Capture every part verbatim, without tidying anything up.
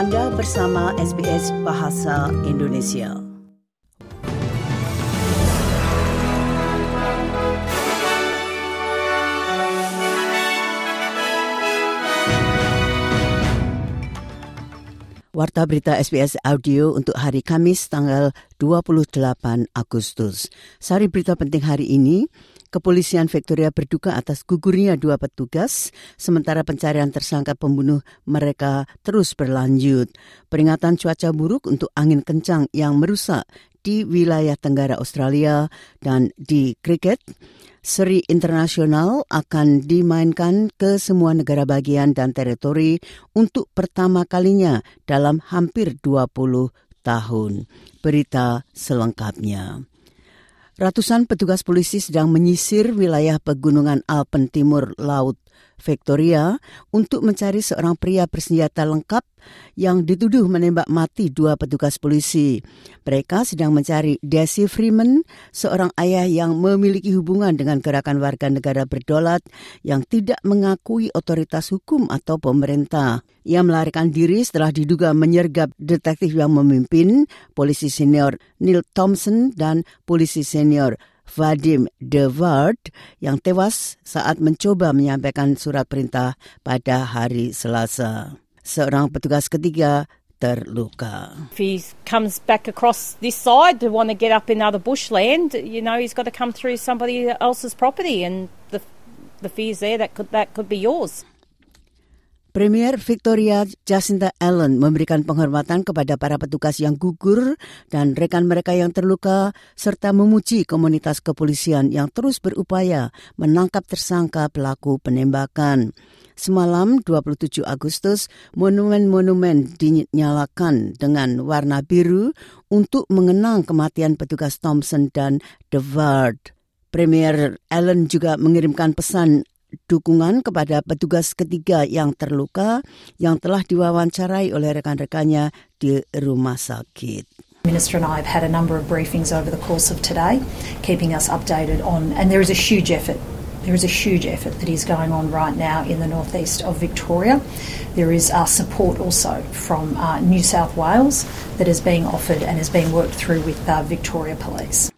Anda bersama S B S Bahasa Indonesia. Warta berita S B S Audio untuk hari Kamis tanggal dua puluh delapan Agustus. Sari berita penting hari ini, Kepolisian Victoria berduka atas gugurnya dua petugas, sementara pencarian tersangka pembunuh mereka terus berlanjut. Peringatan cuaca buruk untuk angin kencang yang merusak di wilayah Tenggara Australia dan di kriket. Seri internasional akan dimainkan ke semua negara bagian dan teritori untuk pertama kalinya dalam hampir dua puluh tahun. Berita selengkapnya. Ratusan petugas polisi sedang menyisir wilayah pegunungan Alpen Timur Laut Victoria untuk mencari seorang pria bersenjata lengkap yang dituduh menembak mati dua petugas polisi. Mereka sedang mencari Desi Freeman, seorang ayah yang memiliki hubungan dengan gerakan warga negara berdaulat yang tidak mengakui otoritas hukum atau pemerintah. Ia melarikan diri setelah diduga menyergap detektif yang memimpin, polisi senior Neil Thompson dan polisi senior Vadim De Waard yang tewas saat mencoba menyampaikan surat perintah pada hari Selasa. Seorang petugas ketiga terluka. If he comes back across this side to want to get up in other bushland, you know, he's got to come through somebody else's property, and the the fear's there that could that could be yours. Premier Victoria Jacinta Allen memberikan penghormatan kepada para petugas yang gugur dan rekan mereka yang terluka serta memuji komunitas kepolisian yang terus berupaya menangkap tersangka pelaku penembakan. Semalam dua puluh tujuh Agustus, monumen-monumen dinyalakan dengan warna biru untuk mengenang kematian petugas Thompson dan De Waard. Premier Allen juga mengirimkan pesan dukungan kepada petugas ketiga yang terluka yang telah diwawancarai oleh rekan-rekannya di rumah sakit. Minister and I have had a number of briefings over the course of today, keeping us updated on, and there is a huge effort. There is a huge effort that is going on right now in the northeast of Victoria. There is uh, support also from uh, New South Wales that is being offered and is being worked through with uh, Victoria Police.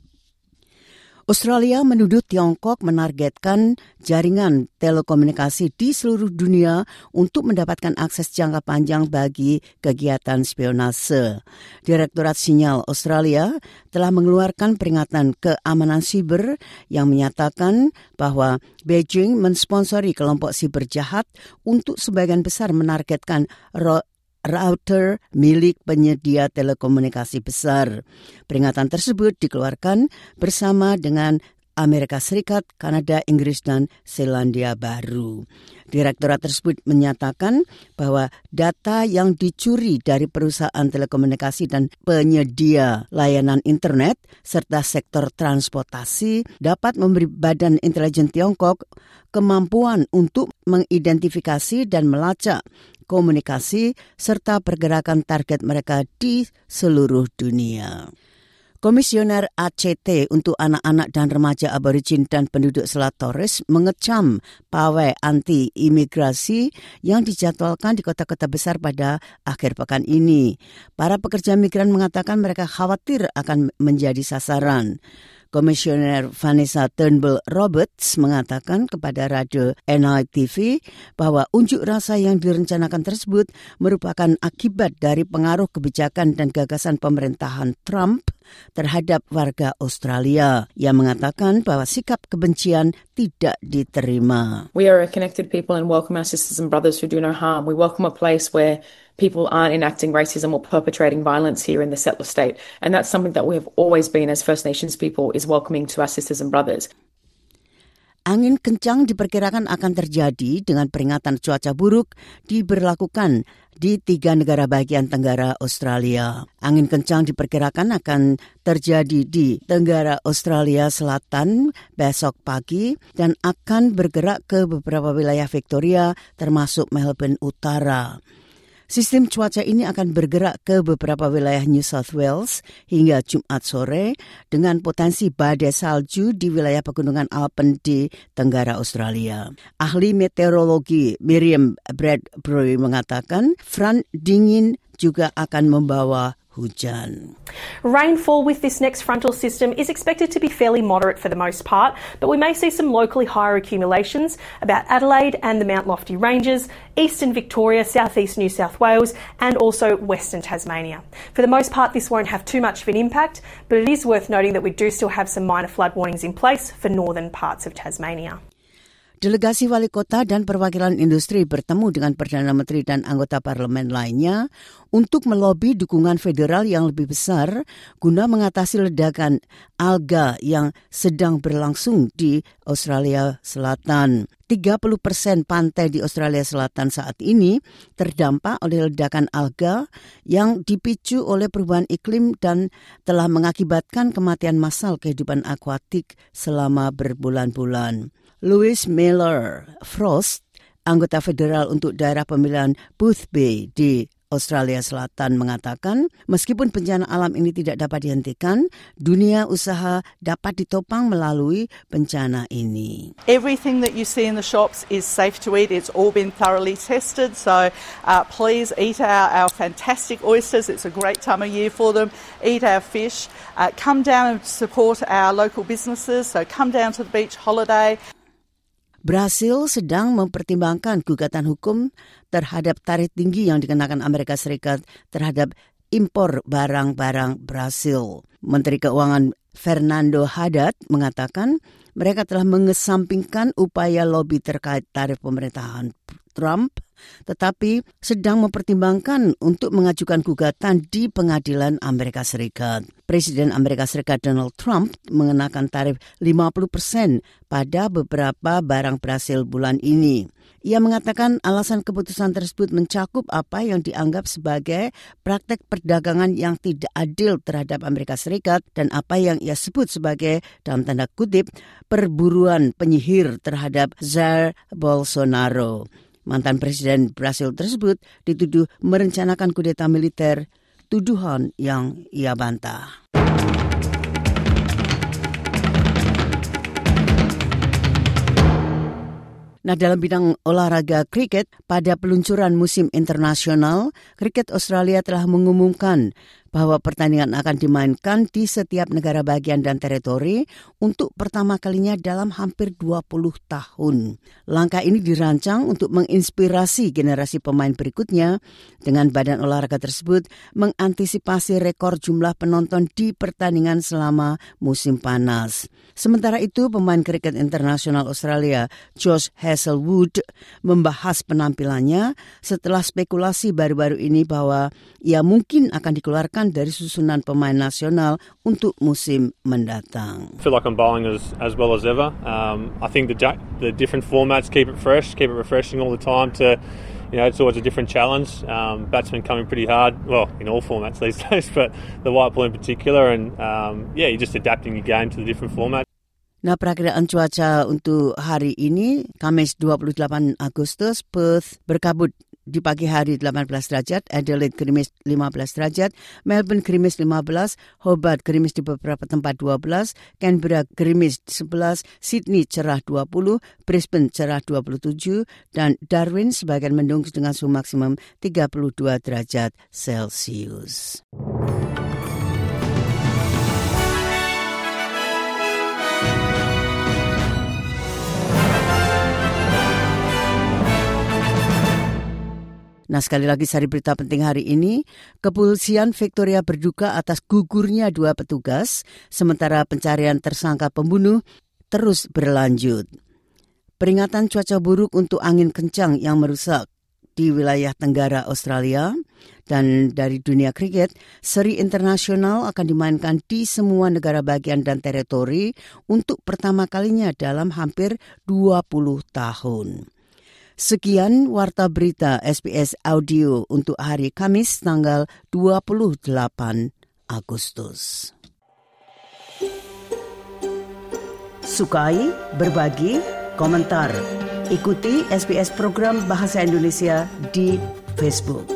Australia menuduh Tiongkok menargetkan jaringan telekomunikasi di seluruh dunia untuk mendapatkan akses jangka panjang bagi kegiatan spionase. Direktorat Sinyal Australia telah mengeluarkan peringatan keamanan siber yang menyatakan bahwa Beijing mensponsori kelompok siber jahat untuk sebagian besar menargetkan ro- router milik penyedia telekomunikasi besar. Peringatan tersebut dikeluarkan bersama dengan Amerika Serikat, Kanada, Inggris, dan Selandia Baru. Direktorat tersebut menyatakan bahwa data yang dicuri dari perusahaan telekomunikasi dan penyedia layanan internet serta sektor transportasi dapat memberi Badan Intelijen Tiongkok kemampuan untuk mengidentifikasi dan melacak komunikasi serta pergerakan target mereka di seluruh dunia. Komisioner A C T untuk anak-anak dan remaja aborigin dan penduduk Selat Torres mengecam pawai anti-imigrasi yang dijadwalkan di kota-kota besar pada akhir pekan ini. Para pekerja migran mengatakan mereka khawatir akan menjadi sasaran. Komisioner Vanessa Turnbull Roberts mengatakan kepada radio N I T V bahwa unjuk rasa yang direncanakan tersebut merupakan akibat dari pengaruh kebijakan dan gagasan pemerintahan Trump terhadap warga Australia. Ia mengatakan bahwa sikap kebencian tidak diterima. We are a connected people and welcome our sisters and brothers who do no harm. We welcome a place where people aren't enacting racism or perpetrating violence here in the settler state. And that's something that we have always been as First Nations people, is welcoming to our sisters and brothers. Angin kencang diperkirakan akan terjadi dengan peringatan cuaca buruk diberlakukan di tiga negara bagian Tenggara Australia. Angin kencang diperkirakan akan terjadi di Tenggara Australia Selatan besok pagi dan akan bergerak ke beberapa wilayah Victoria termasuk Melbourne Utara. Sistem cuaca ini akan bergerak ke beberapa wilayah New South Wales hingga Jumat sore dengan potensi badai salju di wilayah pegunungan Alpen di Tenggara Australia. Ahli meteorologi Miriam Bradbury mengatakan front dingin juga akan membawa hujan. Rainfall with this next frontal system is expected to be fairly moderate for the most part, but we may see some locally higher accumulations about Adelaide and the Mount Lofty Ranges, eastern Victoria, southeast New South Wales, and also western Tasmania. For the most part, this won't have too much of an impact, but it is worth noting that we do still have some minor flood warnings in place for northern parts of Tasmania. Delegasi wali kota dan perwakilan industri bertemu dengan Perdana Menteri dan anggota parlemen lainnya untuk melobi dukungan federal yang lebih besar guna mengatasi ledakan alga yang sedang berlangsung di Australia Selatan. tiga puluh persen pantai di Australia Selatan saat ini terdampak oleh ledakan alga yang dipicu oleh perubahan iklim dan telah mengakibatkan kematian massal kehidupan akuatik selama berbulan-bulan. Louis Miller Frost, anggota federal untuk daerah pemilihan Boothbay di Australia Selatan mengatakan, meskipun bencana alam ini tidak dapat dihentikan, dunia usaha dapat ditopang melalui bencana ini. Everything that you see in the shops is safe to eat. It's all been thoroughly tested. So uh, please eat our, our fantastic oysters. It's a great time of year for them. Eat our fish. Uh, come down and support our local businesses. So come down to the beach holiday. Brasil sedang mempertimbangkan gugatan hukum terhadap tarif tinggi yang dikenakan Amerika Serikat terhadap impor barang-barang Brasil. Menteri Keuangan Fernando Haddad mengatakan mereka telah mengesampingkan upaya lobi terkait tarif pemerintahan Trump, tetapi sedang mempertimbangkan untuk mengajukan gugatan di pengadilan Amerika Serikat. Presiden Amerika Serikat Donald Trump mengenakan tarif lima puluh persen pada beberapa barang Brasil bulan ini. Ia mengatakan alasan keputusan tersebut mencakup apa yang dianggap sebagai praktek perdagangan yang tidak adil terhadap Amerika Serikat dan apa yang ia sebut sebagai, dalam tanda kutip, perburuan penyihir terhadap Jair Bolsonaro. Mantan Presiden Brasil tersebut dituduh merencanakan kudeta militer, tuduhan yang ia bantah. Nah, dalam bidang olahraga kriket, pada peluncuran musim internasional, kriket Australia telah mengumumkan bahwa pertandingan akan dimainkan di setiap negara bagian dan teritori untuk pertama kalinya dalam hampir dua puluh tahun. Langkah ini dirancang untuk menginspirasi generasi pemain berikutnya dengan badan olahraga tersebut mengantisipasi rekor jumlah penonton di pertandingan selama musim panas. Sementara itu, pemain kriket internasional Australia Josh Hazlewood membahas penampilannya setelah spekulasi baru-baru ini bahwa ia mungkin akan dikeluarkan dari susunan pemain nasional untuk musim mendatang. I feel like I'm bowling as as well as ever. Um, I think the the different formats keep it fresh, keep it refreshing all the time. To you know, it's always a different challenge. Um, batsmen coming pretty hard, well, in all formats these days, but the white ball in particular. And um, yeah, you're just adapting your game to the different formats. Nah, perakiraan cuaca untuk hari ini, Kamis dua puluh delapan Agustus, Perth berkabut di pagi hari delapan belas derajat, Adelaide gerimis lima belas derajat, Melbourne gerimis lima belas, Hobart gerimis di beberapa tempat dua belas, Canberra gerimis sebelas, Sydney cerah dua puluh, Brisbane cerah dua puluh tujuh, dan Darwin sebagian mendung dengan suhu maksimum tiga puluh dua derajat Celcius. Nah, sekali lagi sari berita penting hari ini, Kepolisian Victoria berduka atas gugurnya dua petugas, sementara pencarian tersangka pembunuh terus berlanjut. Peringatan cuaca buruk untuk angin kencang yang merusak di wilayah Tenggara Australia dan dari dunia kriket, seri internasional akan dimainkan di semua negara bagian dan teritori untuk pertama kalinya dalam hampir dua puluh tahun. Sekian Warta Berita S B S Audio untuk hari Kamis tanggal dua puluh delapan Agustus. Sukai, berbagi, komentar. Ikuti S B S program Bahasa Indonesia di Facebook.